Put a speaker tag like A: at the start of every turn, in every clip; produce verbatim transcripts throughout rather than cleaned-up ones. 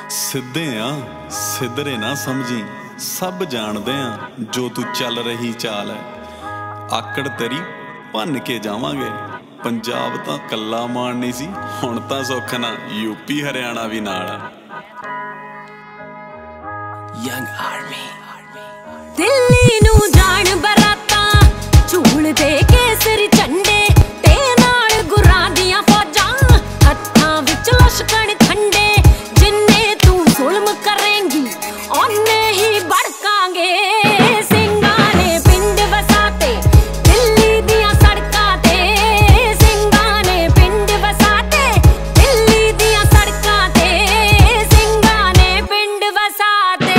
A: ਸਿੱਧੇ ਆ ਸਿੱਧਰੇ ਨਾ ਸਮਝੀ, ਸਭ ਜਾਣਦੇ ਆ ਜੋ ਤੂੰ ਚੱਲ ਰਹੀ ਚਾਲ ਹੈ। ਆਕੜ ਤੇਰੀ ਭੰਨ ਕੇ ਜਾਵਾਂਗੇ। ਪੰਜਾਬ ਤਾਂ ਕੱਲਾ ਮਾਣ ਨਹੀਂ ਸੀ, ਹੁਣ ਤਾਂ ਸੁੱਖ ਨਾ ਯੂਪੀ ਹਰਿਆਣਾ ਵੀ ਨਾਲ ਹੈ।
B: ਯੰਗ ਆਰਮੀ
C: ਦਿੱਲੀ ਨੂੰ ਜਾਣ ਬਰਾਤਾਂ, ਝੂਲ ਦੇ ਕੇਸਰੀ ਝੰਡੇ ਤੇ ਨਾਲ ਗੁਰਾਂ ਦੀਆਂ ਫੌਜਾਂ, ਹੱਥਾਂ ਵਿੱਚ ਲਸ਼ਕਣ ਖੰਡੇ। ਜਿੰਨੇ ਤੂੰ ਜ਼ੁਲਮ ਕਰੇਂਗੀ ਓਨੇ ਹੀ ਭੜਕਾਂਗੇ। ਸਿੰਘਾਂ ਨੇ ਪਿੰਡ ਵਸਾਤੇ ਦਿੱਲੀ ਦੀਆਂ ਸੜਕਾਂ ਤੇ, ਸਿੰਘਾਂ ਨੇ ਪਿੰਡ ਵਸਾਤੇ ਦਿੱਲੀ ਦੀਆਂ ਸੜਕਾਂ ਤੇ, ਸਿੰਘਾਂ ਨੇ ਪਿੰਡ ਵਸਾਤੇ।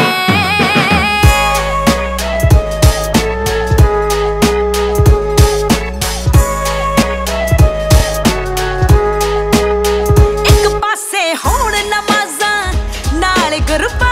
C: ਇੱਕ ਪਾਸੇ ਹੋਣ ਨਮਾਜ਼ਾਂ ਨਾਲ ਗੁਰਬਾਣੀ